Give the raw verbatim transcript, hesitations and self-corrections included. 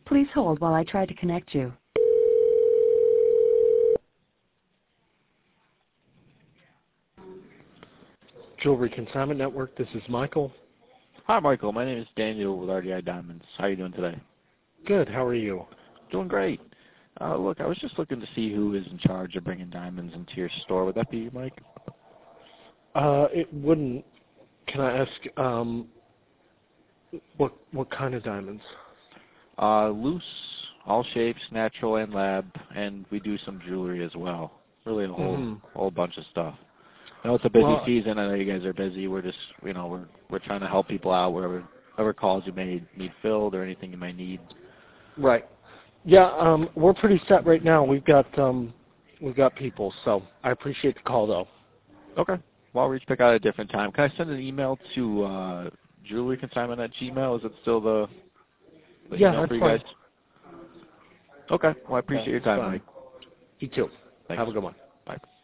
Please hold while I try to connect you. Jewelry Consignment Network, this is Michael. Hi, Michael. My name is Daniel with R D I Diamonds. How are you doing today? Good. How are you? Doing great. Uh, look, I was just looking to see who is in charge of bringing diamonds into your store. Would that be you, Mike? Uh, it wouldn't. Can I ask um, what what kind of diamonds? Uh, loose, all shapes, natural and lab, and we do some jewelry as well. Really a whole Mm-hmm. whole bunch of stuff. I know it's a busy Well, season. I know you guys are busy. We're just, you know, we're we're trying to help people out wherever whatever calls you may need filled or anything you may need. right. Yeah, um, we're pretty set right now. We've got um, we've got people, so I appreciate the call though. Okay. Well, I'll reach back out at a different time. Can I send an email to uh, jewelry consignment at Gmail? Is it still the, the Yeah, email that's for you fine. guys? Okay. Well, I appreciate your time, Fine. Mike. You too. Thanks. Have a good one. Bye.